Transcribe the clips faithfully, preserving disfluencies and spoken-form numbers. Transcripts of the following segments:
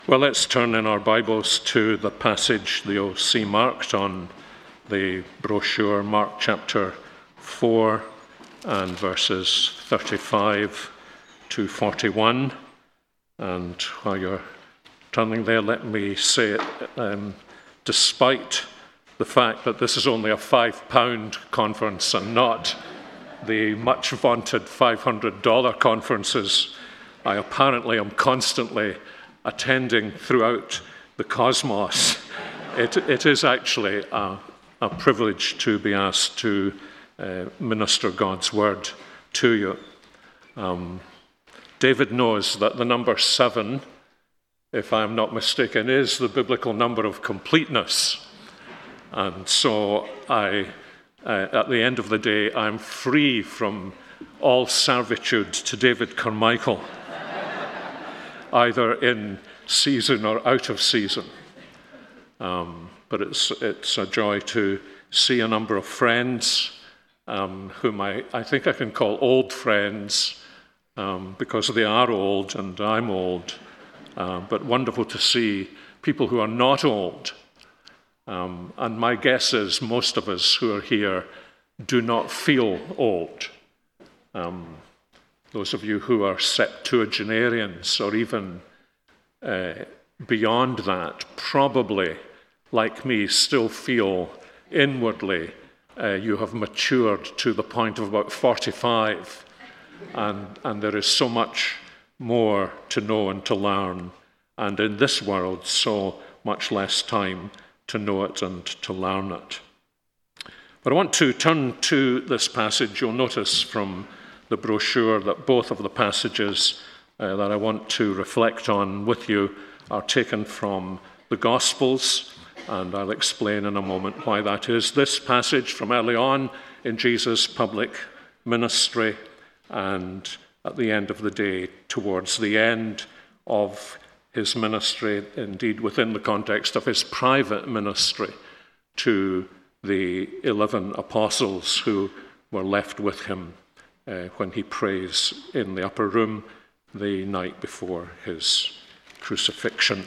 Well, let's turn in our Bibles to the passage that you'll see marked on the brochure, Mark chapter four and verses thirty-five to forty-one. And while you're turning there, let me say it, um, despite the fact that this is only a five-pound conference and not the much-vaunted five hundred dollars conferences I apparently am constantly attending throughout the cosmos. It, it is actually a, a privilege to be asked to uh, minister God's word to you. Um, David knows that the number seven, if I'm not mistaken, is the biblical number of completeness. And so I, uh, at the end of the day, I'm free from all servitude to David Carmichael, either in season or out of season. Um, but it's it's a joy to see a number of friends um, whom I, I think I can call old friends um, because they are old and I'm old. Uh, but wonderful to see people who are not old. Um, and my guess is most of us who are here do not feel old. Um, Those of you who are septuagenarians or even uh, beyond that probably, like me, still feel inwardly uh, you have matured to the point of about forty-five, and, and there is so much more to know and to learn, and in this world so much less time to know it and to learn it. But I want to turn to this passage. You'll notice from the brochure that both of the passages uh, that I want to reflect on with you are taken from the Gospels, and I'll explain in a moment why that is. This passage from early on in Jesus' public ministry, and at the end of the day, towards the end of his ministry, indeed within the context of his private ministry, to the eleven apostles who were left with him Uh, when he prays in the upper room the night before his crucifixion.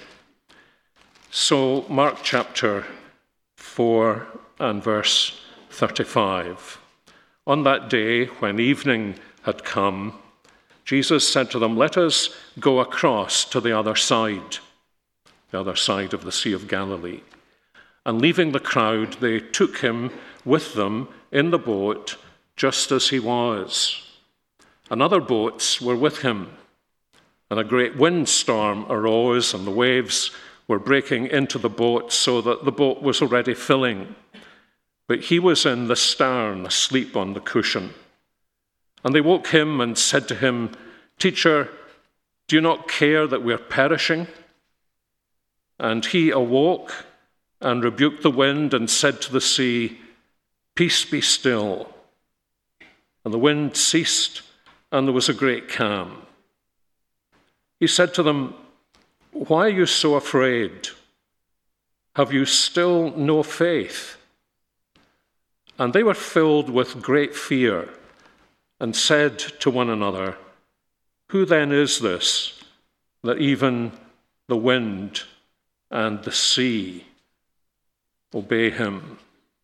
So, Mark chapter four and verse thirty-five. On that day, when evening had come, Jesus said to them, "Let us go across to the other side," the other side of the Sea of Galilee. And leaving the crowd, they took him with them in the boat, just as he was. And other boats were with him. And a great windstorm arose, and the waves were breaking into the boat, so that the boat was already filling. But he was in the stern, asleep on the cushion. And they woke him and said to him, "Teacher, do you not care that we are perishing?" And he awoke and rebuked the wind and said to the sea, "Peace, be still." And the wind ceased, and there was a great calm. He said to them, "Why are you so afraid? Have you still no faith?" And they were filled with great fear and said to one another, "Who then is this, that even the wind and the sea obey him?"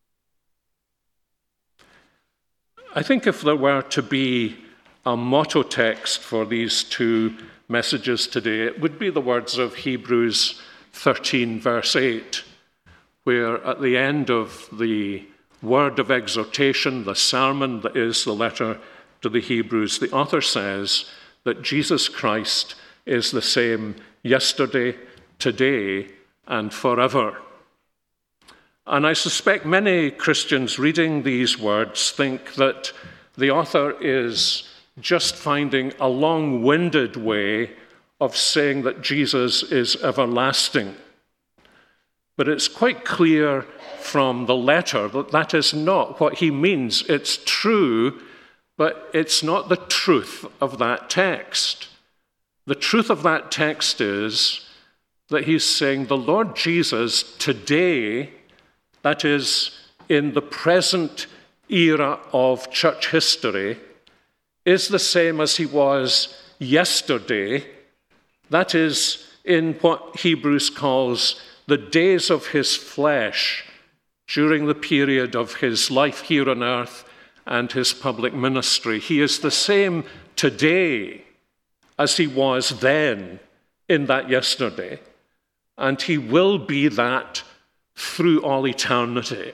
I think if there were to be a motto text for these two messages today, it would be the words of Hebrews thirteen, verse eight, where at the end of the word of exhortation, the sermon that is the letter to the Hebrews, the author says that Jesus Christ is the same yesterday, today, and forever. And I suspect many Christians reading these words think that the author is just finding a long-winded way of saying that Jesus is everlasting. But it's quite clear from the letter that that is not what he means. It's true, but it's not the truth of that text. The truth of that text is that he's saying the Lord Jesus today, that is, in the present era of church history, is the same as he was yesterday, that is, in what Hebrews calls the days of his flesh during the period of his life here on earth and his public ministry. He is the same today as he was then in that yesterday, and he will be that through all eternity.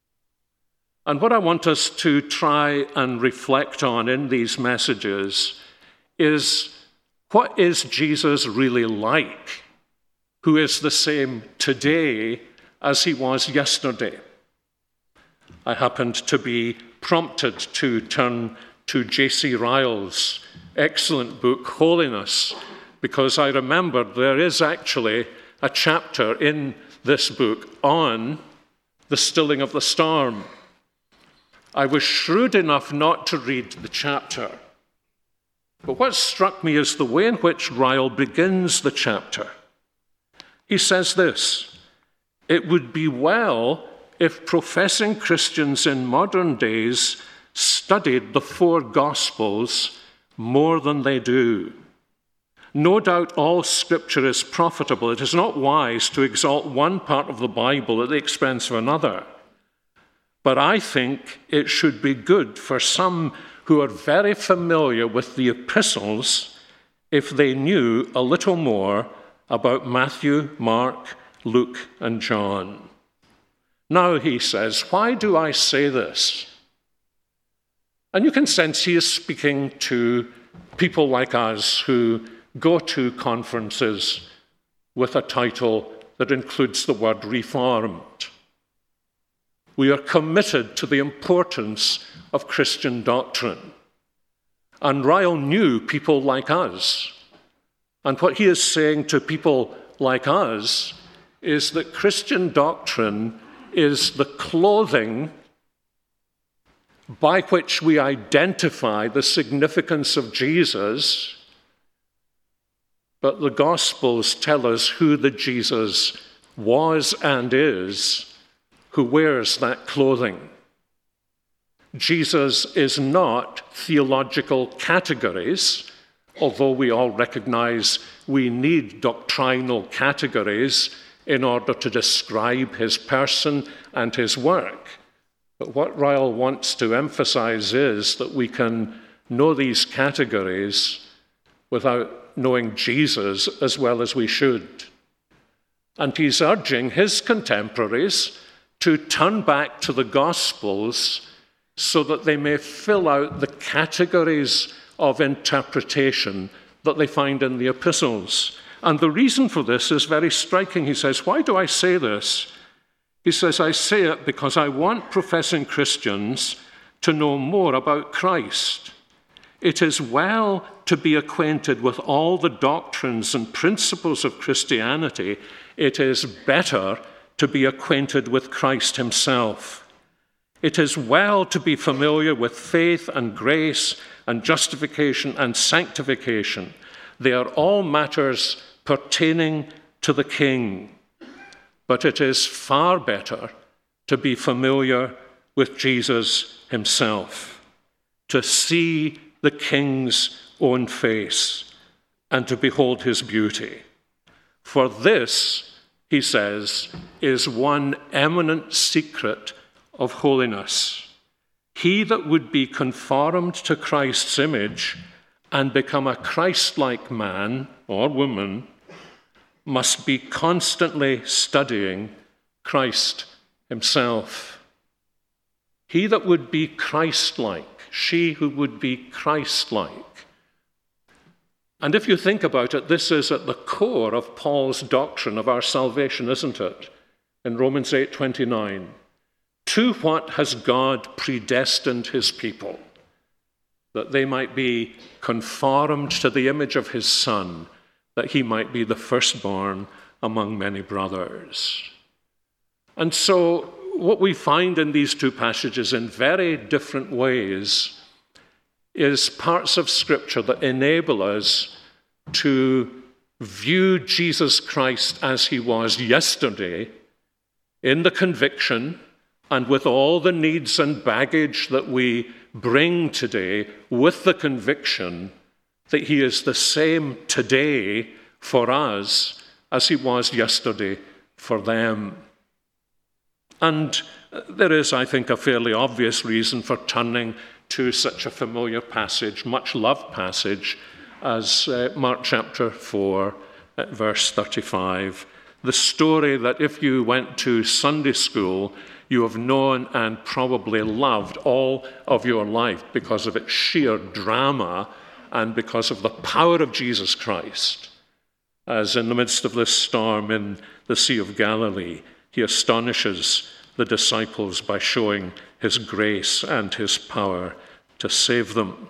And what I want us to try and reflect on in these messages is, what is Jesus really like, who is the same today as he was yesterday? I happened to be prompted to turn to J C Ryle's excellent book, Holiness, because I remembered there is actually a chapter in this book on the stilling of the storm. I was shrewd enough not to read the chapter, but what struck me is the way in which Ryle begins the chapter. He says this: "It would be well if professing Christians in modern days studied the four Gospels more than they do. No doubt all Scripture is profitable. It is not wise to exalt one part of the Bible at the expense of another. But I think it should be good for some who are very familiar with the epistles if they knew a little more about Matthew, Mark, Luke, and John." Now, he says, why do I say this? And you can sense he is speaking to people like us who go to conferences with a title that includes the word Reformed. We are committed to the importance of Christian doctrine. And Ryle knew people like us. And what he is saying to people like us is that Christian doctrine is the clothing by which we identify the significance of Jesus, but the Gospels tell us who the Jesus was and is who wears that clothing. Jesus is not theological categories, although we all recognize we need doctrinal categories in order to describe his person and his work. But what Ryle wants to emphasize is that we can know these categories without knowing Jesus as well as we should. And he's urging his contemporaries to turn back to the Gospels so that they may fill out the categories of interpretation that they find in the epistles. And the reason for this is very striking. He says, why do I say this? He says, I say it because I want professing Christians to know more about Christ. It is well to be acquainted with all the doctrines and principles of Christianity. It is better to be acquainted with Christ himself. It is well to be familiar with faith and grace and justification and sanctification. They are all matters pertaining to the King. But it is far better to be familiar with Jesus himself, to see the King's own face and to behold his beauty. For this, he says, is one eminent secret of holiness. He that would be conformed to Christ's image and become a Christ-like man or woman must be constantly studying Christ himself. He that would be Christ-like, she who would be Christ-like. And if you think about it, this is at the core of Paul's doctrine of our salvation, isn't it? In Romans eight twenty-nine. To what has God predestined his people? That they might be conformed to the image of his Son, that he might be the firstborn among many brothers. And so what we find in these two passages in very different ways is parts of Scripture that enable us to view Jesus Christ as he was yesterday in the conviction and with all the needs and baggage that we bring today, with the conviction that he is the same today for us as he was yesterday for them. And there is, I think, a fairly obvious reason for turning to such a familiar passage, much loved passage, as uh, Mark chapter four, verse thirty-five. The story that if you went to Sunday school, you have known and probably loved all of your life because of its sheer drama and because of the power of Jesus Christ. As in the midst of this storm in the Sea of Galilee, he astonishes the disciples by showing his grace and his power to save them.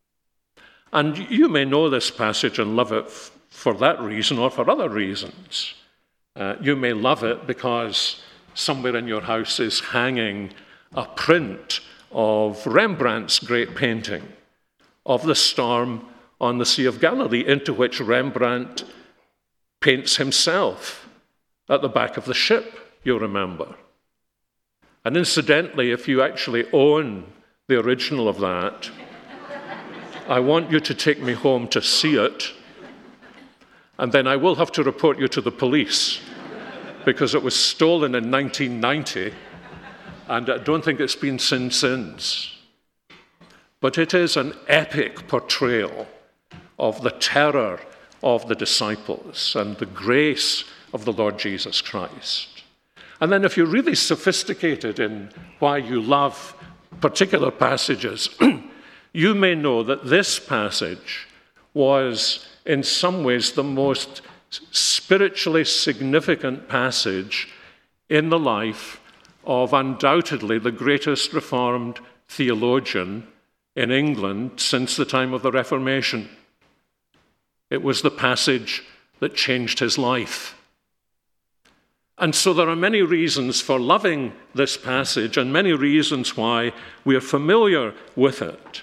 And you may know this passage and love it f- for that reason or for other reasons. Uh, you may love it because somewhere in your house is hanging a print of Rembrandt's great painting of the storm on the Sea of Galilee, into which Rembrandt paints himself at the back of the ship, you'll remember. And incidentally, if you actually own the original of that, I want you to take me home to see it, and then I will have to report you to the police, because it was stolen in nineteen ninety, and I don't think it's been seen since. But it is an epic portrayal of the terror of the disciples and the grace of the Lord Jesus Christ. And then if you're really sophisticated in why you love particular passages, you may know that this passage was in some ways the most spiritually significant passage in the life of undoubtedly the greatest Reformed theologian in England since the time of the Reformation. It was the passage that changed his life. And so there are many reasons for loving this passage and many reasons why we are familiar with it.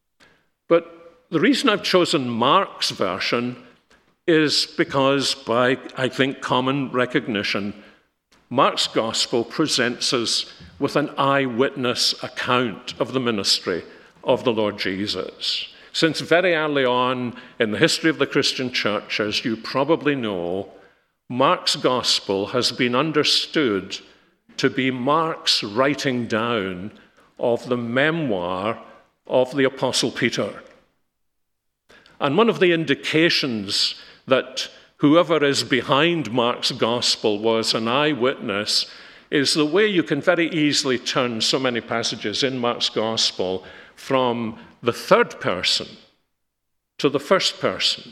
But the reason I've chosen Mark's version is because, by, I think, common recognition, Mark's gospel presents us with an eyewitness account of the ministry of the Lord Jesus. Since very early on in the history of the Christian church, as you probably know, Mark's gospel has been understood to be Mark's writing down of the memoir of the Apostle Peter. And one of the indications that whoever is behind Mark's gospel was an eyewitness is the way you can very easily turn so many passages in Mark's gospel from the third person to the first person.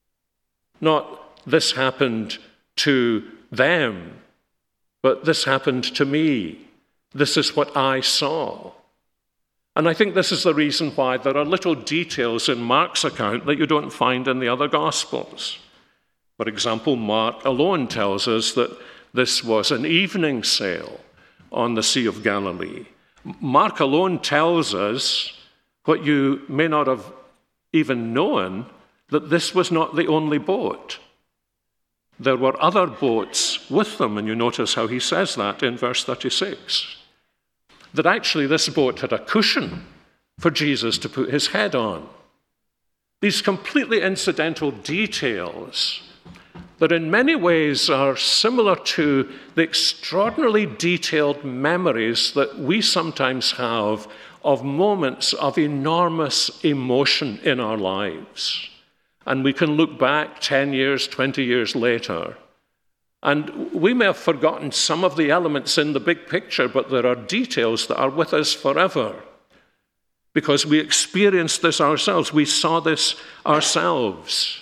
Not this happened to them, but this happened to me. This is what I saw. And I think this is the reason why there are little details in Mark's account that you don't find in the other Gospels. For example, Mark alone tells us that this was an evening sail on the Sea of Galilee. Mark alone tells us what you may not have even known, that this was not the only boat. There were other boats with them, and you notice how he says that in verse thirty-six. That actually this boat had a cushion for Jesus to put his head on. These completely incidental details that in many ways are similar to the extraordinarily detailed memories that we sometimes have of moments of enormous emotion in our lives. And we can look back ten years, twenty years later, and we may have forgotten some of the elements in the big picture, but there are details that are with us forever because we experienced this ourselves. We saw this ourselves.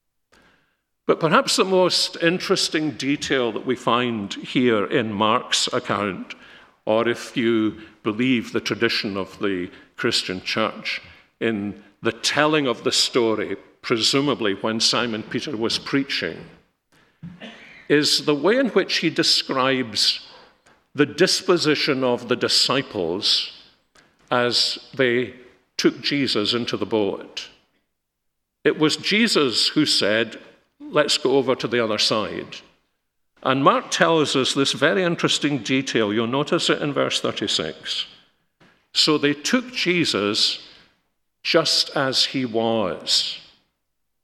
But perhaps the most interesting detail that we find here in Mark's account, or if you believe the tradition of the Christian church, in the telling of the story, presumably when Simon Peter was preaching, is the way in which he describes the disposition of the disciples as they took Jesus into the boat. It was Jesus who said, "Let's go over to the other side." And Mark tells us this very interesting detail. You'll notice it in verse thirty-six. So they took Jesus just as he was.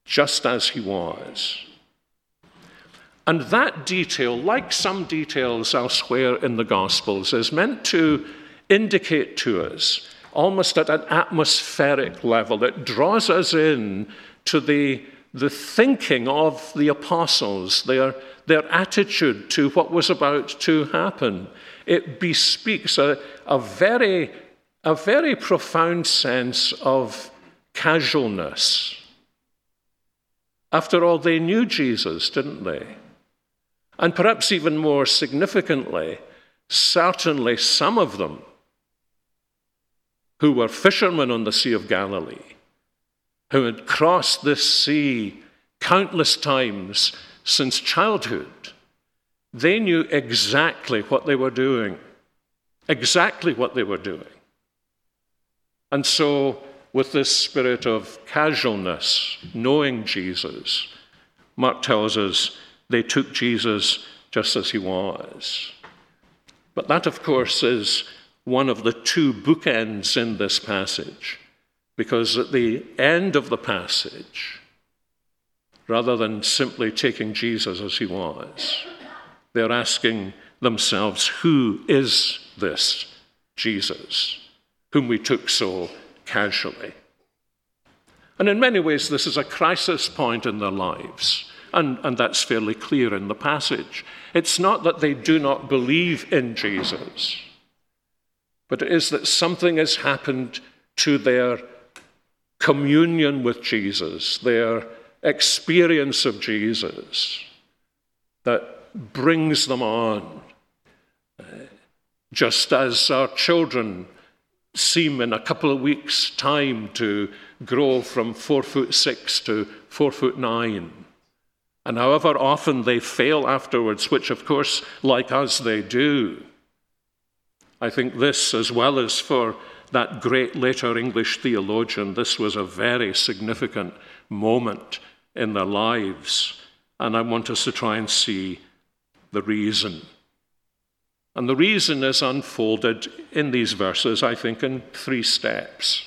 just as he was. And that detail, like some details elsewhere in the Gospels, is meant to indicate to us, almost at an atmospheric level, it draws us in to the, the thinking of the apostles, their, their attitude to what was about to happen. It bespeaks a, a, very, a very profound sense of casualness. After all, they knew Jesus, didn't they? And perhaps even more significantly, certainly some of them who were fishermen on the Sea of Galilee, who had crossed this sea countless times since childhood, they knew exactly what they were doing, exactly what they were doing. And so, with this spirit of casualness, knowing Jesus, Mark tells us they took Jesus just as he was. But that, of course, is one of the two bookends in this passage, because at the end of the passage, rather than simply taking Jesus as he was, they're asking themselves, who is this Jesus whom we took so casually? And in many ways, this is a crisis point in their lives, and, and that's fairly clear in the passage. It's not that they do not believe in Jesus, but it is that something has happened to their communion with Jesus, their experience of Jesus, that brings them on. Just as our children seem in a couple of weeks' time to grow from four foot six to four foot nine. And however often they fail afterwards, which of course, like us, they do. I think this, as well as for that great later English theologian, this was a very significant moment in their lives. And I want us to try and see the reason. And the reason is unfolded in these verses, I think, in three steps.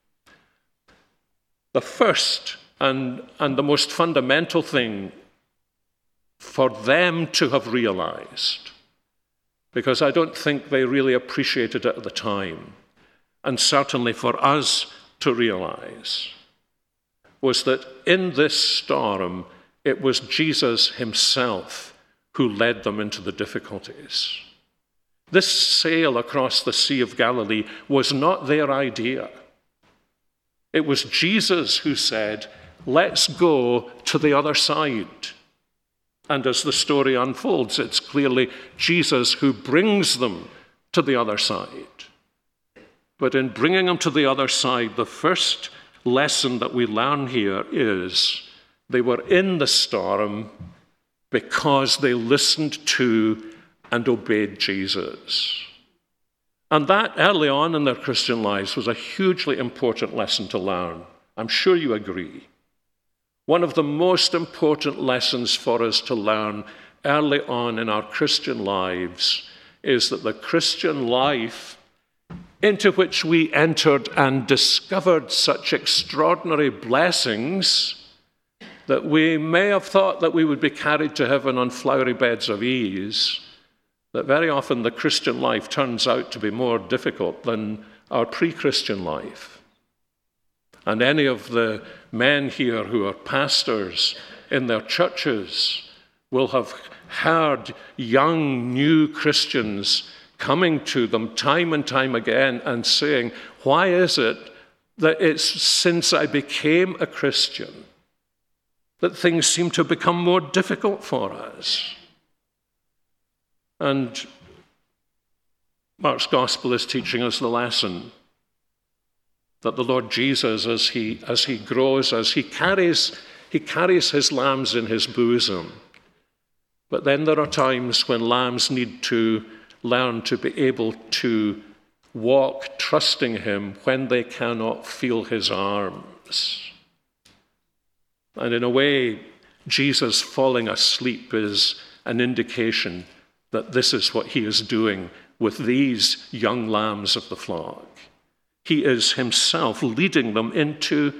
The first and, and the most fundamental thing for them to have realized, because I don't think they really appreciated it at the time, and certainly for us to realize, was that in this storm, it was Jesus himself who led them into the difficulties. This sail across the Sea of Galilee was not their idea. It was Jesus who said, let's go to the other side. And as the story unfolds, it's clearly Jesus who brings them to the other side. But in bringing them to the other side, the first lesson that we learn here is they were in the storm because they listened to and obeyed Jesus. And that early on in their Christian lives was a hugely important lesson to learn. I'm sure you agree. One of the most important lessons for us to learn early on in our Christian lives is that the Christian life into which we entered and discovered such extraordinary blessings that we may have thought that we would be carried to heaven on flowery beds of ease, that very often the Christian life turns out to be more difficult than our pre-Christian life. And any of the men here who are pastors in their churches will have heard young, new Christians coming to them time and time again and saying, why is it that it's since I became a Christian that things seem to become more difficult for us? And Mark's gospel is teaching us the lesson that the Lord Jesus, as he, as he grows, as he carries, he carries his lambs in his bosom. But then there are times when lambs need to learn to be able to walk trusting him when they cannot feel his arms. And in a way, Jesus falling asleep is an indication that this is what he is doing with these young lambs of the flock. He is himself leading them into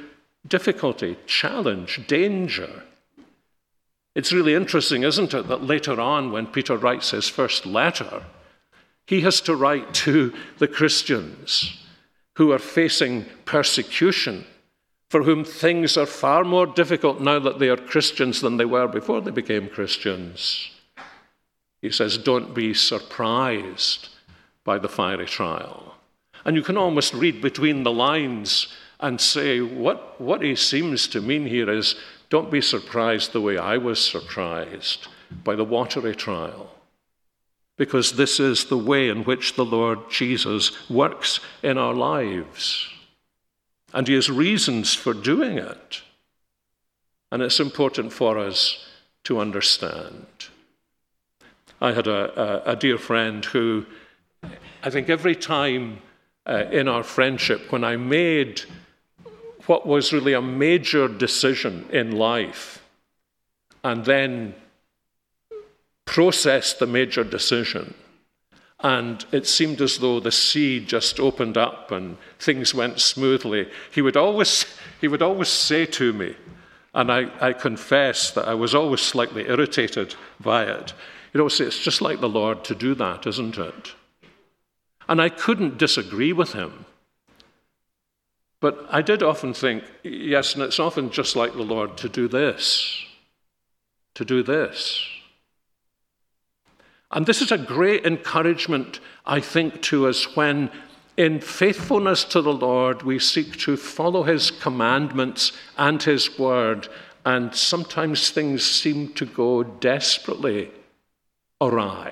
difficulty, challenge, danger. It's really interesting, isn't it, that later on when Peter writes his first letter, he has to write to the Christians who are facing persecution, for whom things are far more difficult now that they are Christians than they were before they became Christians. He says, don't be surprised by the fiery trial. And you can almost read between the lines and say, what, what he seems to mean here is, don't be surprised the way I was surprised by the watery trial. Because this is the way in which the Lord Jesus works in our lives. And he has reasons for doing it. And it's important for us to understand. I had a, a, a dear friend who, I think every time uh, in our friendship, when I made what was really a major decision in life, and then processed the major decision, and it seemed as though the sea just opened up and things went smoothly, he would always, he would always say to me, and I, I confess that I was always slightly irritated by it, he'd always say, it's just like the Lord to do that, isn't it? And I couldn't disagree with him. But I did often think, yes, and it's often just like the Lord to do this, to do this. And this is a great encouragement, I think, to us when, in faithfulness to the Lord, we seek to follow his commandments and his word, and sometimes things seem to go desperately awry.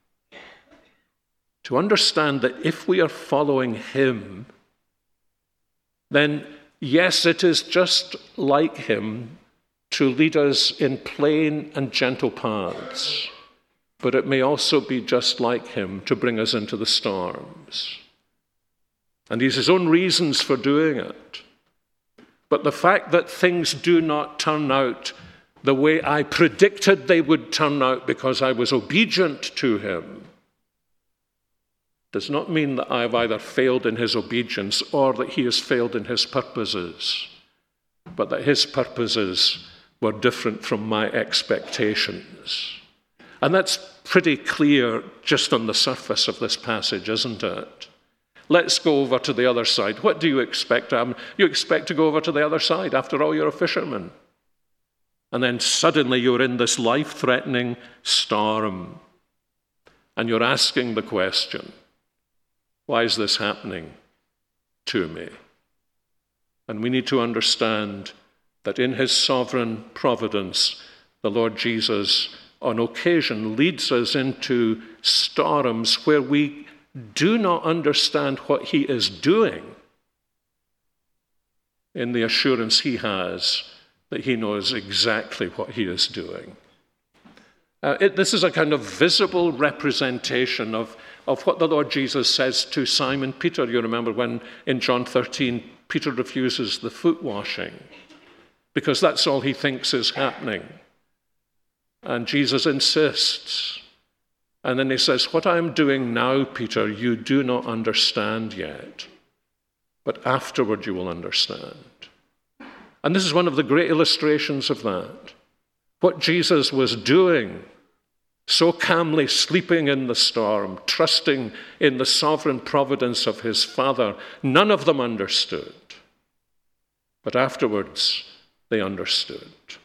To understand that if we are following him, then yes, it is just like him to lead us in plain and gentle paths, but it may also be just like him to bring us into the storms. And he has his own reasons for doing it. But the fact that things do not turn out the way I predicted they would turn out because I was obedient to him does not mean that I have either failed in his obedience or that he has failed in his purposes, but that his purposes were different from my expectations. And that's pretty clear just on the surface of this passage, isn't it? Let's go over to the other side. What do you expect to happen? You expect to go over to the other side. After all, you're a fisherman. And then suddenly you're in this life-threatening storm. And you're asking the question, why is this happening to me? And we need to understand that in his sovereign providence, the Lord Jesus on occasion leads us into storms where we do not understand what he is doing, in the assurance he has that he knows exactly what he is doing. Uh, it, this is a kind of visible representation of, of what the Lord Jesus says to Simon Peter. You remember when in John thirteen, Peter refuses the foot washing because that's all he thinks is happening. And Jesus insists. And then he says, what I am doing now, Peter, you do not understand yet, but afterward you will understand. And this is one of the great illustrations of that. What Jesus was doing, so calmly sleeping in the storm, trusting in the sovereign providence of his Father, none of them understood. But afterwards, they understood.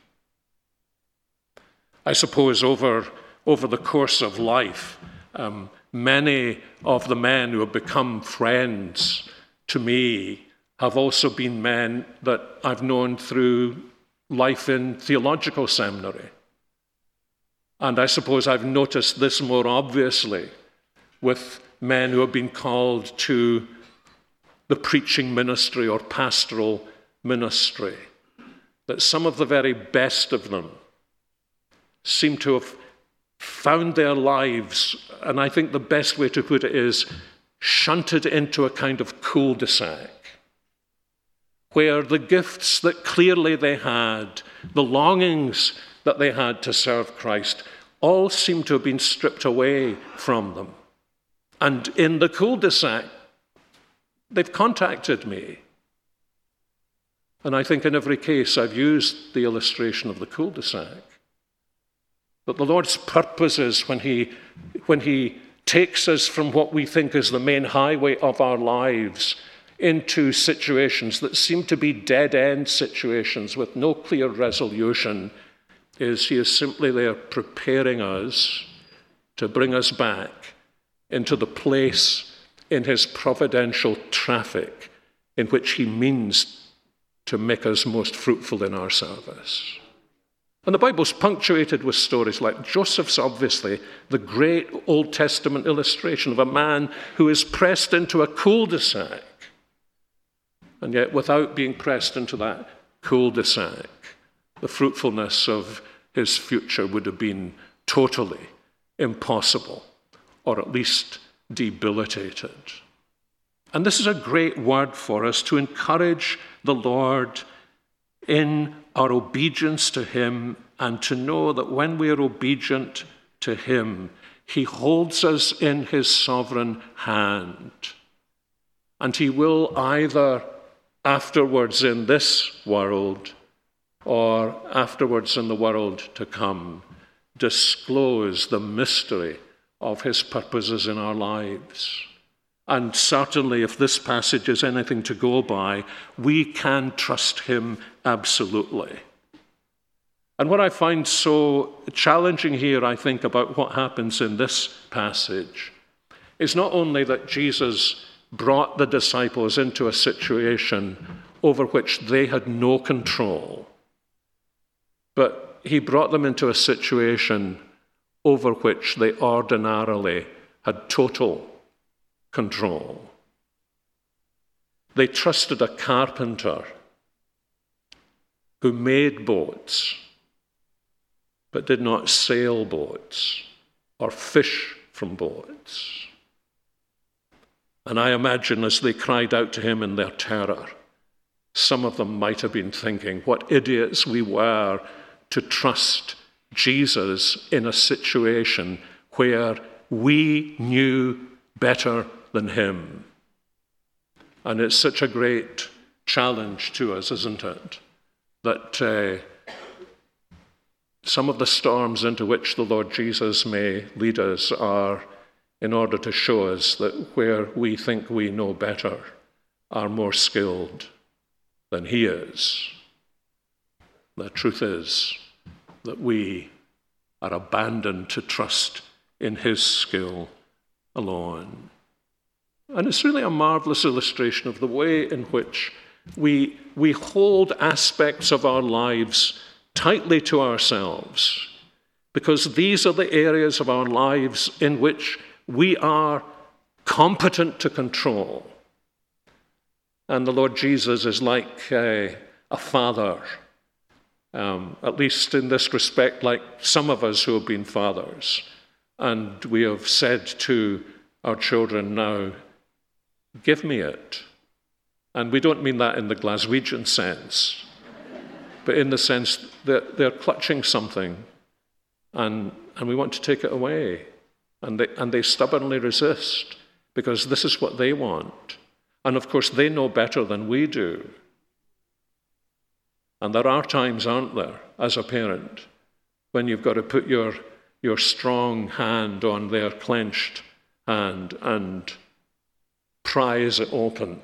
I suppose over, over the course of life, um, many of the men who have become friends to me have also been men that I've known through life in theological seminary. And I suppose I've noticed this more obviously with men who have been called to the preaching ministry or pastoral ministry, that some of the very best of them seem to have found their lives, and I think the best way to put it is shunted into a kind of cul-de-sac, where the gifts that clearly they had, the longings that they had to serve Christ, all seem to have been stripped away from them. And in the cul-de-sac, they've contacted me. And I think in every case I've used the illustration of the cul-de-sac. But the Lord's purpose is when he, when he takes us from what we think is the main highway of our lives into situations that seem to be dead-end situations with no clear resolution, is he is simply there preparing us to bring us back into the place in his providential traffic in which he means to make us most fruitful in our service. And the Bible's punctuated with stories like Joseph's, obviously, the great Old Testament illustration of a man who is pressed into a cul-de-sac. And yet, without being pressed into that cul-de-sac, the fruitfulness of his future would have been totally impossible, or at least debilitated. And this is a great word for us to encourage the Lord in our obedience to him, and to know that when we are obedient to him, he holds us in his sovereign hand. And he will either afterwards in this world or afterwards in the world to come disclose the mystery of his purposes in our lives. And certainly, if this passage is anything to go by, we can trust him absolutely. And what I find so challenging here, I think, about what happens in this passage is not only that Jesus brought the disciples into a situation over which they had no control, but he brought them into a situation over which they ordinarily had total control. They trusted a carpenter who made boats, but did not sail boats or fish from boats. And I imagine as they cried out to him in their terror, some of them might have been thinking, what idiots we were to trust Jesus in a situation where we knew better than him. And it's such a great challenge to us, isn't it? That uh, some of the storms into which the Lord Jesus may lead us are in order to show us that where we think we know better are more skilled than he is. The truth is that we are abandoned to trust in his skill alone. And it's really a marvelous illustration of the way in which we, we hold aspects of our lives tightly to ourselves, because these are the areas of our lives in which we are competent to control. And the Lord Jesus is like a, a father, um, at least in this respect, like some of us who have been fathers. And we have said to our children now, give me it. And we don't mean that in the Glaswegian sense, but in the sense that they're clutching something and, and we want to take it away. And they, and they stubbornly resist because this is what they want. And of course, they know better than we do. And there are times, aren't there, as a parent, when you've got to put your, your strong hand on their clenched hand and prise it open,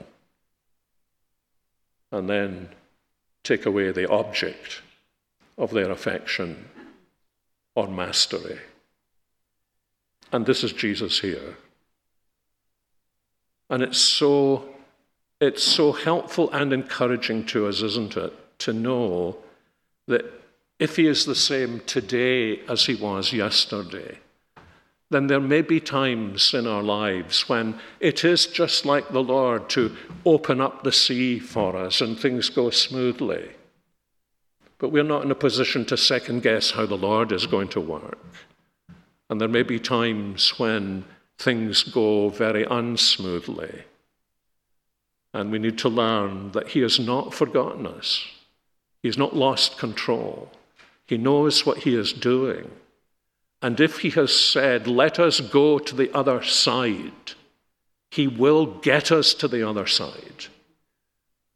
and then take away the object of their affection or mastery. And this is Jesus here. And it's so, it's so helpful and encouraging to us, isn't it, to know that if he is the same today as he was yesterday, then there may be times in our lives when it is just like the Lord to open up the sea for us and things go smoothly. But we're not in a position to second guess how the Lord is going to work. And there may be times when things go very unsmoothly. And we need to learn that he has not forgotten us. He's not lost control. He knows what he is doing. And if he has said, let us go to the other side, he will get us to the other side.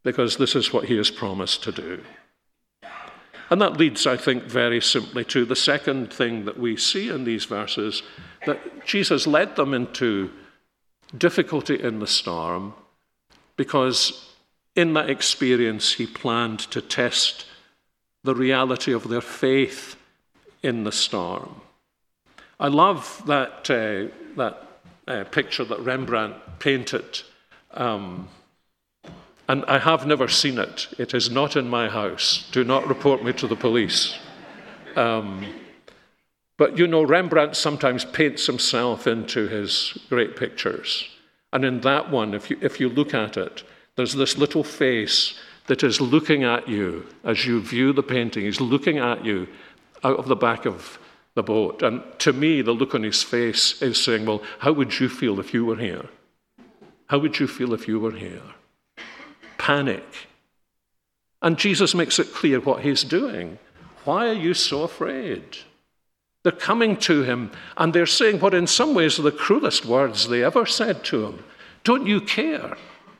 because this is what he has promised to do. And that leads, I think, very simply to the second thing that we see in these verses, that Jesus led them into difficulty in the storm because in that experience he planned to test the reality of their faith in the storm. I love that, uh, that uh, picture that Rembrandt painted. Um, And I have never seen it. It is not in my house. Do not report me to the police. Um, but, you know, Rembrandt sometimes paints himself into his great pictures. And in that one, if you, if you look at it, there's this little face that is looking at you as you view the painting. He's looking at you out of the back of the boat. And to me, the look on his face is saying, well, how would you feel if you were here? How would you feel if you were here? Panic. And Jesus makes it clear what he's doing. Why are you so afraid? They're coming to him and they're saying what in some ways are the cruelest words they ever said to him. Don't you care?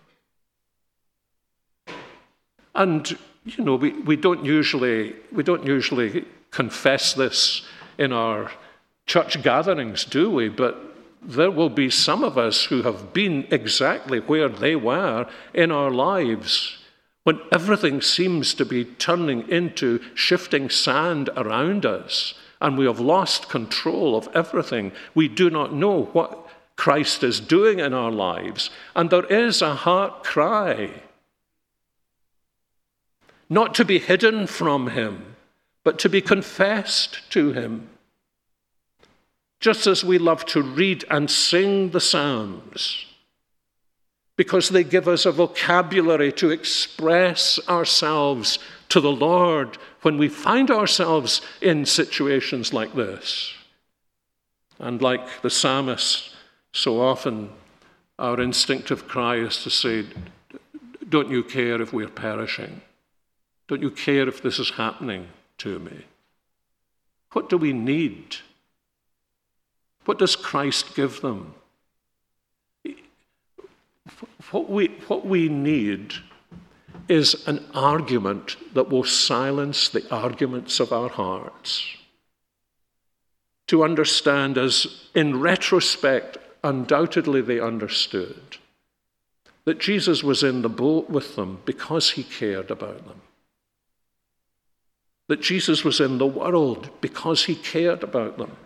And, you know, we, we don't usually we don't usually confess this in our church gatherings, do we? But there will be some of us who have been exactly where they were in our lives when everything seems to be turning into shifting sand around us and we have lost control of everything. We do not know what Christ is doing in our lives, and there is a heart cry, not to be hidden from him, but to be confessed to him. Just as we love to read and sing the Psalms, because they give us a vocabulary to express ourselves to the Lord when we find ourselves in situations like this. And like the psalmist, so often our instinctive cry is to say, don't you care if we're perishing? Don't you care if this is happening to me? What do we need? What does Christ give them? What we, what we need is an argument that will silence the arguments of our hearts. To understand, as in retrospect, undoubtedly they understood, that Jesus was in the boat with them because he cared about them. That Jesus was in the world because he cared about them.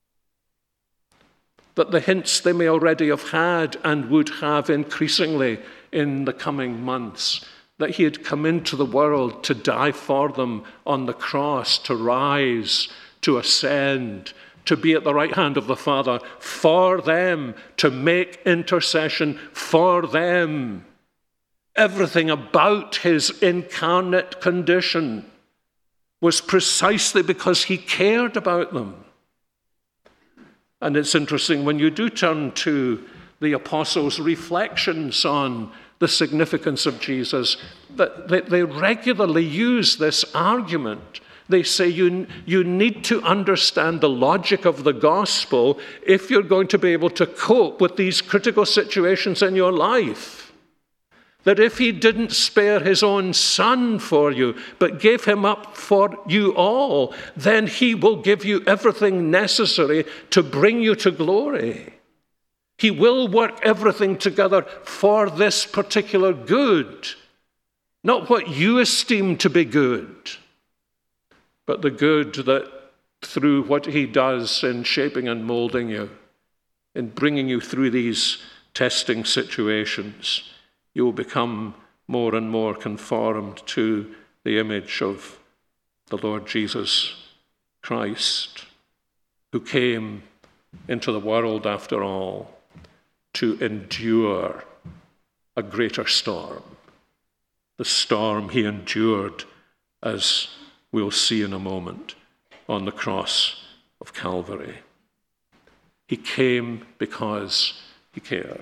That the hints they may already have had and would have increasingly in the coming months, that he had come into the world to die for them on the cross, to rise, to ascend, to be at the right hand of the Father for them, to make intercession for them. Everything about his incarnate condition was precisely because he cared about them. And it's interesting, when you do turn to the apostles' reflections on the significance of Jesus, that they, they regularly use this argument. They say you, you need to understand the logic of the gospel if you're going to be able to cope with these critical situations in your life. That if he didn't spare his own son for you, but gave him up for you all, then he will give you everything necessary to bring you to glory. He will work everything together for this particular good, not what you esteem to be good, but the good that through what he does in shaping and molding you, in bringing you through these testing situations, you will become more and more conformed to the image of the Lord Jesus Christ, who came into the world, after all, to endure a greater storm. The storm he endured, as we'll see in a moment, on the cross of Calvary. He came because he cared.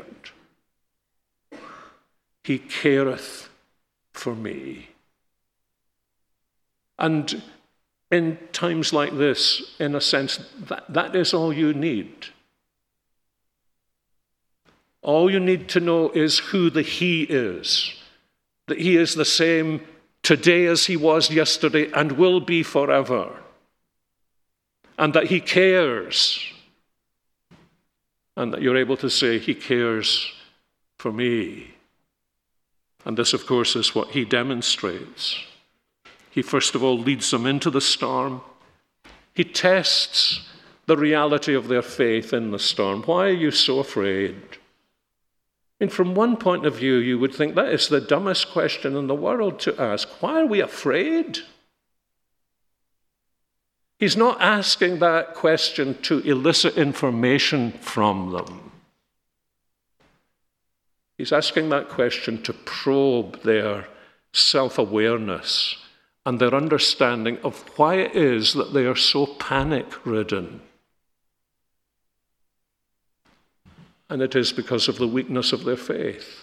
He careth for me. And in times like this, in a sense, that, that is all you need. All you need to know is who the he is. that he is the same today as he was yesterday and will be forever, and that he cares, and that you're able to say, he cares for me. And this, of course, is what he demonstrates. He first of all leads them into the storm. He tests the reality of their faith in the storm. Why are you so afraid? I mean, from one point of view, you would think that is the dumbest question in the world to ask. Why are we afraid? He's not asking that question to elicit information from them. He's asking that question to probe their self-awareness and their understanding of why it is that they are so panic-ridden. And it is because of the weakness of their faith.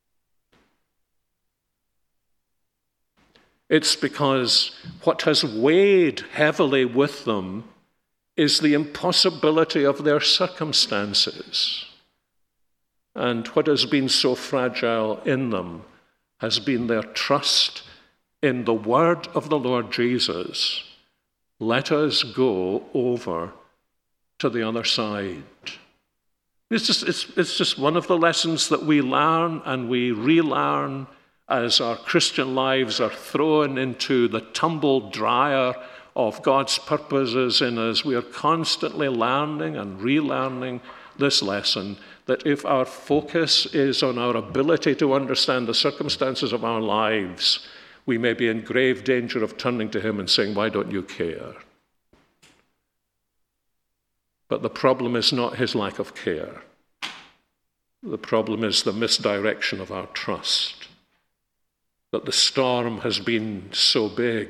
It's because what has weighed heavily with them is the impossibility of their circumstances. And what has been so fragile in them has been their trust in the word of the Lord Jesus. Let us go over to the other side. It's just, it's, it's just one of the lessons that we learn and we relearn as our Christian lives are thrown into the tumbled dryer of God's purposes in us. We are constantly learning and relearning this lesson, that if our focus is on our ability to understand the circumstances of our lives, we may be in grave danger of turning to him and saying, why don't you care? But the problem is not his lack of care. The problem is the misdirection of our trust. That the storm has been so big,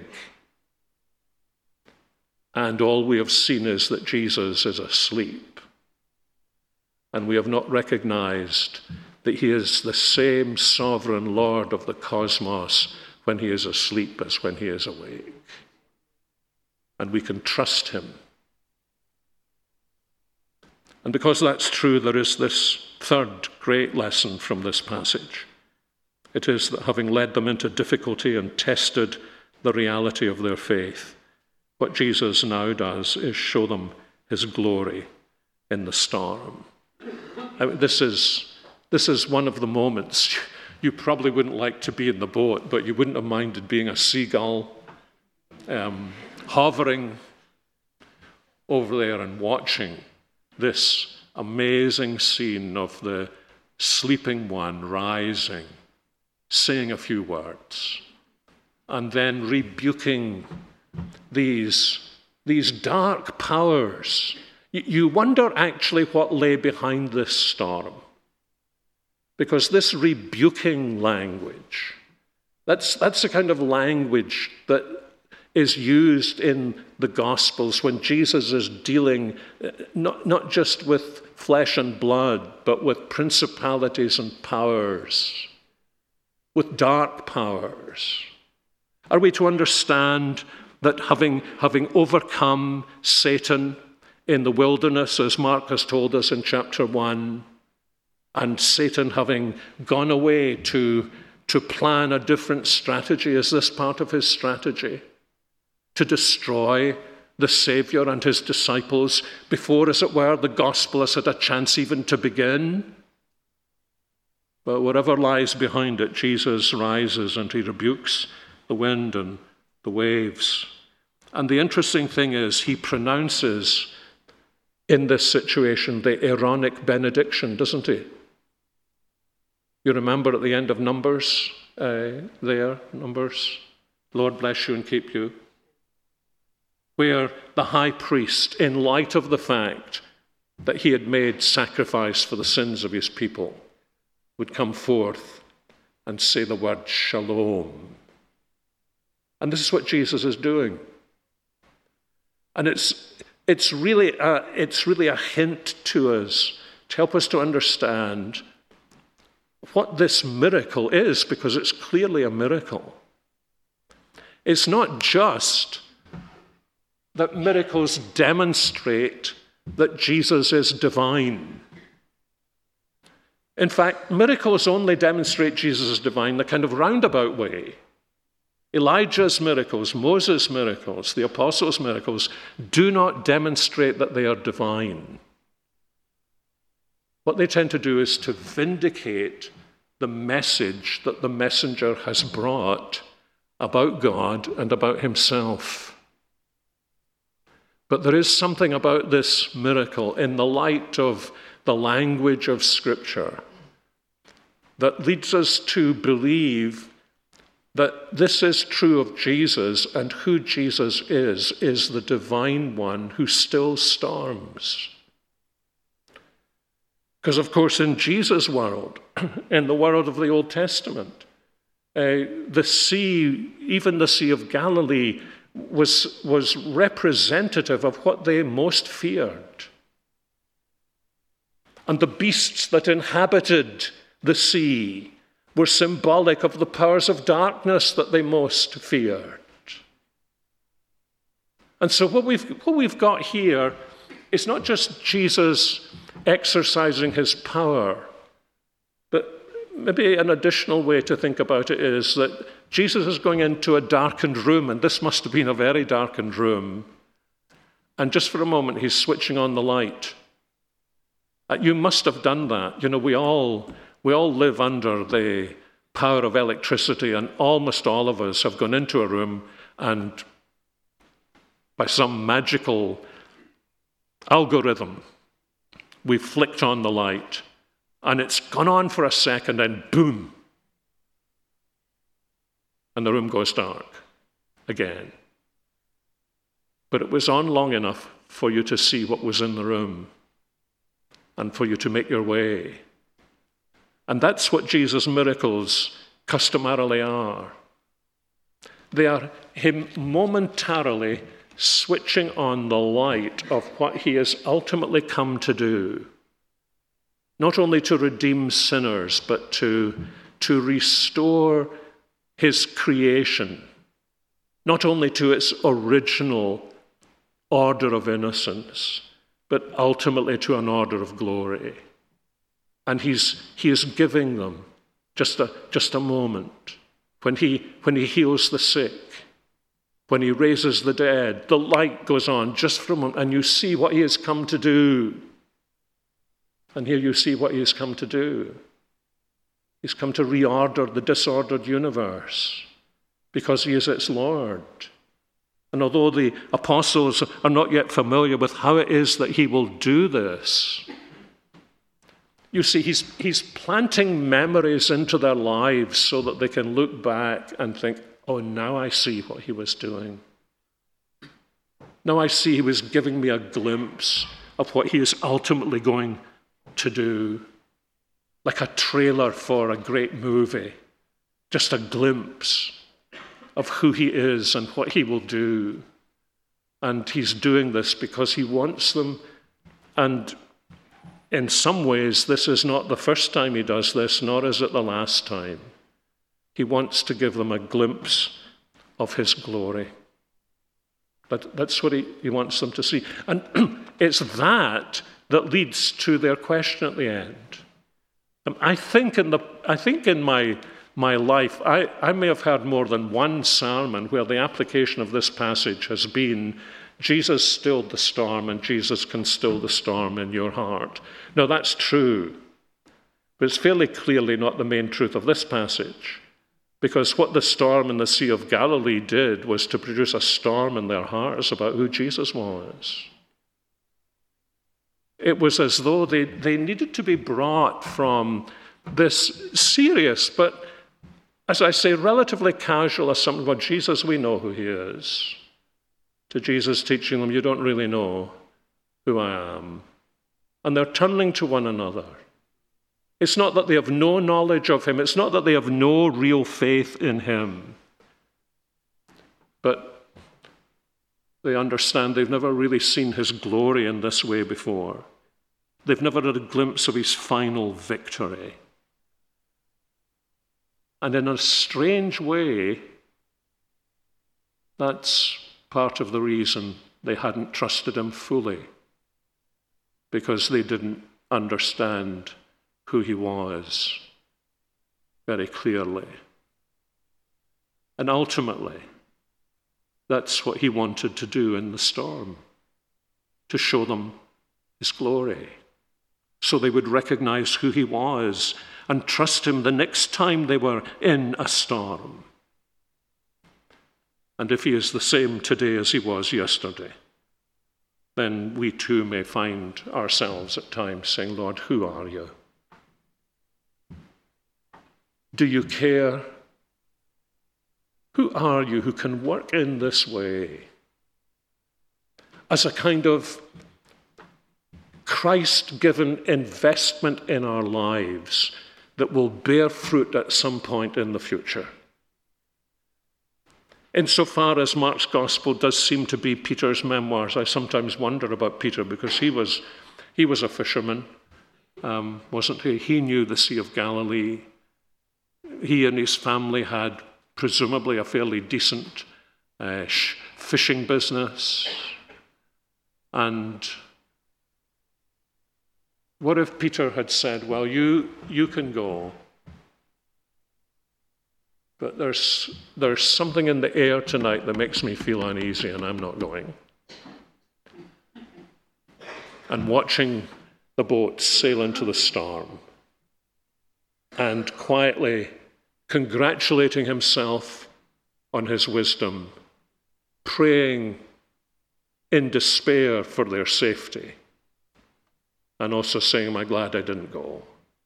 and all we have seen is that Jesus is asleep. And we have not recognized that he is the same sovereign Lord of the cosmos when he is asleep as when he is awake. And we can trust him. And because that's true, there is this third great lesson from this passage. It is that having led them into difficulty and tested the reality of their faith, what Jesus now does is show them his glory in the storm. I mean, this is, this is one of the moments you probably wouldn't like to be in the boat, but you wouldn't have minded being a seagull, um, hovering over there and watching this amazing scene of the sleeping one rising, saying a few words, and then rebuking these, these dark powers. You wonder actually what lay behind this storm. Because this rebuking language, that's, that's the kind of language that is used in the Gospels when Jesus is dealing not, not just with flesh and blood, but with principalities and powers, with dark powers. Are we to understand that having, having overcome Satan in the wilderness, as Mark has told us in chapter one, and Satan having gone away to, to plan a different strategy, is this part of his strategy? To destroy the Savior and his disciples before, as it were, the gospel has had a chance even to begin? But whatever lies behind it, Jesus rises and he rebukes the wind and the waves. And the interesting thing is, he pronounces in this situation the Aaronic benediction, doesn't he? You remember at the end of Numbers, uh, there, Numbers, Lord bless you and keep you, where the high priest, in light of the fact that he had made sacrifice for the sins of his people, would come forth and say the word shalom. And this is what Jesus is doing. And it's it's really a, it's really a hint to us, to help us to understand what this miracle is, because it's clearly a miracle. It's not just that miracles demonstrate that Jesus is divine. In fact, miracles only demonstrate Jesus is divine in a kind of roundabout way. Elijah's miracles, Moses' miracles, the apostles' miracles do not demonstrate that they are divine. What they tend to do is to vindicate the message that the messenger has brought about God and about himself. But there is something about this miracle in the light of the language of Scripture that leads us to believe that this is true of Jesus, and who Jesus is, is the divine one who still storms. Because, of course, in Jesus' world, in the world of the Old Testament, uh, the sea, even the Sea of Galilee, was, was representative of what they most feared. And the beasts that inhabited the sea were symbolic of the powers of darkness that they most feared. And so what we've, what we've got here is not just Jesus exercising his power, but maybe an additional way to think about it is that Jesus is going into a darkened room, and this must have been a very darkened room, and just for a moment he's switching on the light. Uh, you must have done that. You know, we all... We all live under the power of electricity, and almost all of us have gone into a room and by some magical algorithm, we've flicked on the light, and it's gone on for a second, and boom, and the room goes dark again. But it was on long enough for you to see what was in the room and for you to make your way. And that's what Jesus' miracles customarily are. They are him momentarily switching on the light of what he has ultimately come to do. Not only to redeem sinners, but to, to restore his creation, not only to its original order of innocence, but ultimately to an order of glory. And he's, he is giving them just a, just a moment. When he, when he heals the sick, when he raises the dead, the light goes on just for a moment, and you see what he has come to do. And here you see what he has come to do. He's come to reorder the disordered universe because he is its Lord. And although the apostles are not yet familiar with how it is that he will do this, you see, he's, he's planting memories into their lives so that they can look back and think, oh, now I see what he was doing. Now I see he was giving me a glimpse of what he is ultimately going to do. Like a trailer for a great movie. Just a glimpse of who he is and what he will do. And he's doing this because he wants them. And in some ways, this is not the first time he does this, nor is it the last time. He wants to give them a glimpse of his glory. But that's what he, he wants them to see. And it's that that leads to their question at the end. Um, I think in the I think in my my life, I, I may have heard more than one sermon where the application of this passage has been, Jesus stilled the storm, and Jesus can still the storm in your heart. Now, that's true, but it's fairly clearly not the main truth of this passage, because what the storm in the Sea of Galilee did was to produce a storm in their hearts about who Jesus was. It was as though they, they needed to be brought from this serious, but as I say, relatively casual assumption, well, Jesus, we know who he is, to Jesus teaching them, you don't really know who I am. And they're turning to one another. It's not that they have no knowledge of him. It's not that they have no real faith in him. But they understand they've never really seen his glory in this way before. They've never had a glimpse of his final victory. And in a strange way, that's part of the reason they hadn't trusted him fully, because they didn't understand who he was very clearly. And ultimately, that's what he wanted to do in the storm, to show them his glory, so they would recognize who he was and trust him the next time they were in a storm. And if he is the same today as he was yesterday, then we too may find ourselves at times saying, Lord, who are you? Do you care? Who are you who can work in this way as a kind of Christ-given investment in our lives that will bear fruit at some point in the future? Insofar as Mark's gospel does seem to be Peter's memoirs, I sometimes wonder about Peter, because he was, he was a fisherman, um, wasn't he? He knew the Sea of Galilee. He and his family had presumably a fairly decent uh, sh- fishing business. And what if Peter had said, well, you, you can go, but there's, there's something in the air tonight that makes me feel uneasy and I'm not going. And watching the boat sail into the storm and quietly congratulating himself on his wisdom, praying in despair for their safety, and also saying, I'm glad I didn't go.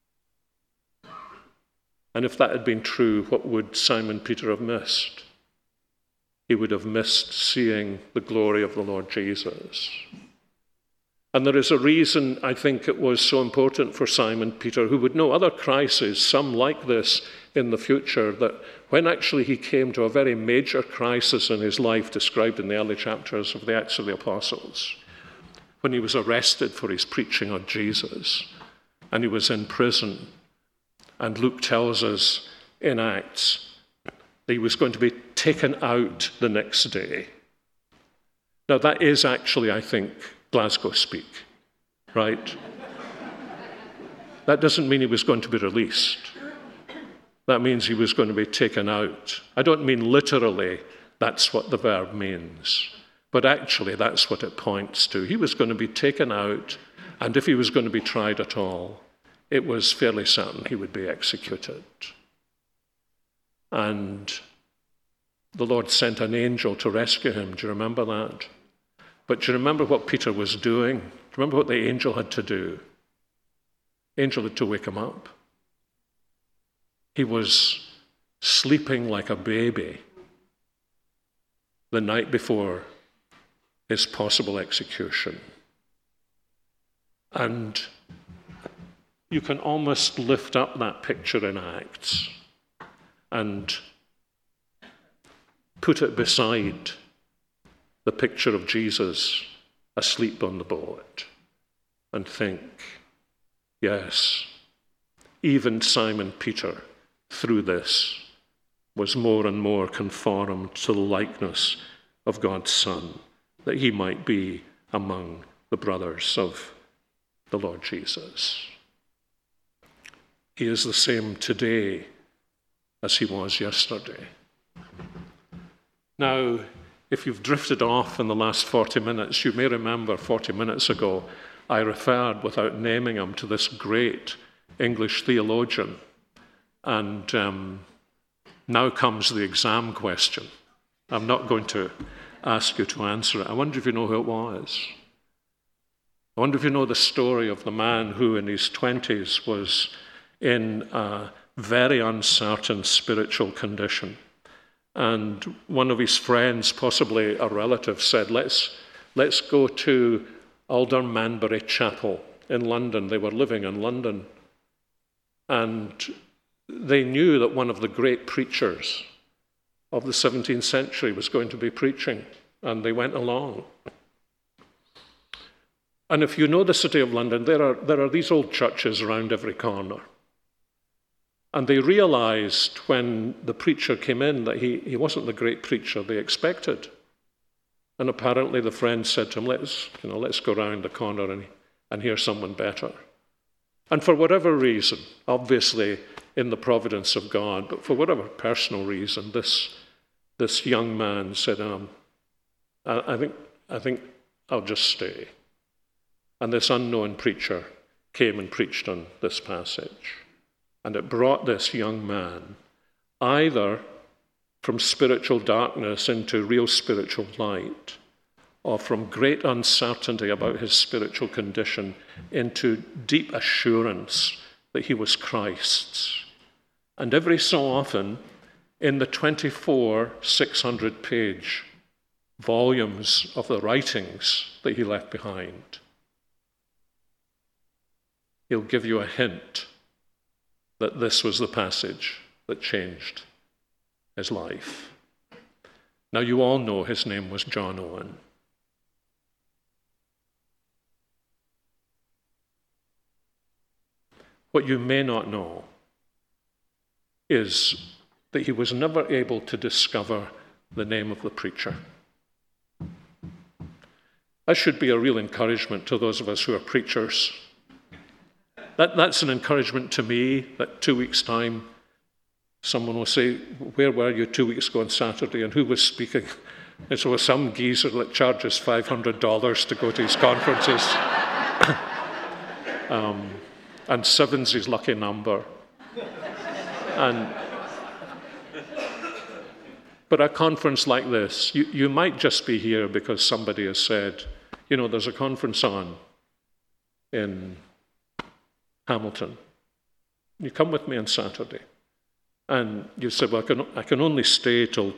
And if that had been true, what would Simon Peter have missed? He would have missed seeing the glory of the Lord Jesus. And there is a reason I think it was so important for Simon Peter, who would know other crises, some like this in the future, that when actually he came to a very major crisis in his life described in the early chapters of the Acts of the Apostles, when he was arrested for his preaching on Jesus, and he was in prison. And Luke tells us in Acts that he was going to be taken out the next day. Now that is actually, I think, Glasgow speak, right? That doesn't mean he was going to be released. That means he was going to be taken out. I don't mean literally that's what the verb means, but actually that's what it points to. He was going to be taken out, and if he was going to be tried at all, it was fairly certain he would be executed. And the Lord sent an angel to rescue him. Do you remember that? But do you remember what Peter was doing? Do you remember what the angel had to do? The angel had to wake him up. He was sleeping like a baby the night before his possible execution. And you can almost lift up that picture in Acts and put it beside the picture of Jesus asleep on the boat and think, yes, even Simon Peter, through this, was more and more conformed to the likeness of God's Son, that he might be among the brothers of the Lord Jesus. He is the same today as he was yesterday. Now, if you've drifted off in the last forty minutes, you may remember forty minutes ago, I referred, without naming him, to this great English theologian. And um, now comes the exam question. I'm not going to ask you to answer it. I wonder if you know who it was. I wonder if you know the story of the man who in his twenties was in a very uncertain spiritual condition. And one of his friends, possibly a relative, said, let's, let's go to Aldermanbury Chapel in London. They were living in London. And they knew that one of the great preachers of the seventeenth century was going to be preaching, and they went along. And if you know the city of London, there are, there are these old churches around every corner. And they realized when the preacher came in that he, he wasn't the great preacher they expected. And apparently the friend said to him, let's, you know, let's go round the corner and, and hear someone better. And for whatever reason, obviously in the providence of God, but for whatever personal reason, this, this young man said, um, I, I think, I think I'll just stay. And this unknown preacher came and preached on this passage. And it brought this young man either from spiritual darkness into real spiritual light, or from great uncertainty about his spiritual condition into deep assurance that he was Christ's. And every so often, in the twenty-four six hundred page volumes of the writings that he left behind, he'll give you a hint that this was the passage that changed his life. Now, you all know his name was John Owen. What you may not know is that he was never able to discover the name of the preacher. That should be a real encouragement to those of us who are preachers. That, that's an encouragement to me that two weeks' time, someone will say, where were you two weeks ago on Saturday and who was speaking? And so some geezer that charges five hundred dollars to go to his conferences. um, and seven's his lucky number. And But a conference like this, you, you might just be here because somebody has said, you know, there's a conference on in Hamilton. You come with me on Saturday. And you said, well, I can, I can only stay till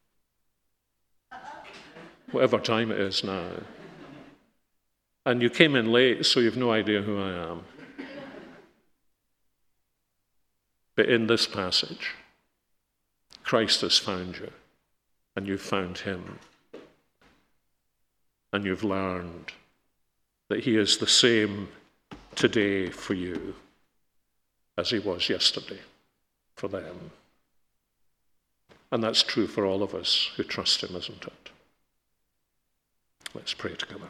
whatever time it is now. And you came in late, so you've no idea who I am. But in this passage, Christ has found you, and you've found him. And you've learned that he is the same today for you as he was yesterday for them. And that's true for all of us who trust him, isn't it? Let's pray together.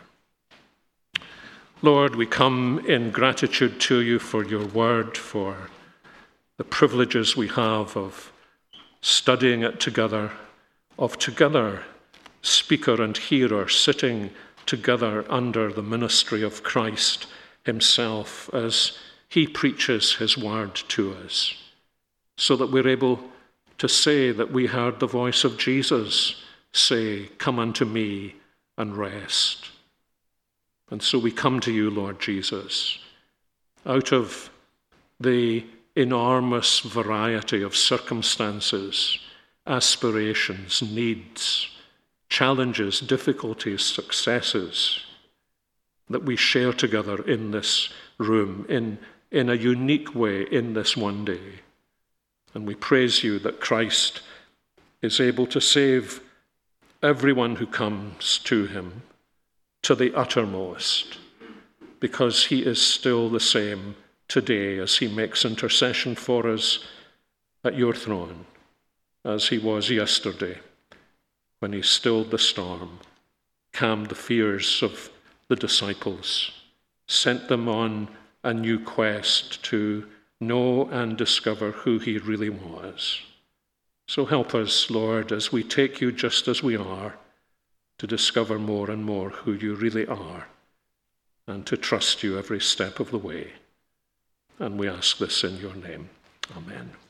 Lord, we come in gratitude to you for your word, for the privileges we have of studying it together, of together, speaker and hearer, sitting together under the ministry of Christ himself as he preaches his word to us, so that we're able to say that we heard the voice of Jesus say, "Come unto me and rest." And so we come to you, Lord Jesus, out of the enormous variety of circumstances, aspirations, needs, challenges, difficulties, successes that we share together in this room, in, in a unique way in this one day. And we praise you that Christ is able to save everyone who comes to him to the uttermost, because he is still the same today as he makes intercession for us at your throne, as he was yesterday when he stilled the storm, calmed the fears of the disciples, sent them on a new quest to know and discover who he really was. So help us, Lord, as we take you just as we are, to discover more and more who you really are, and to trust you every step of the way. And we ask this in your name. Amen.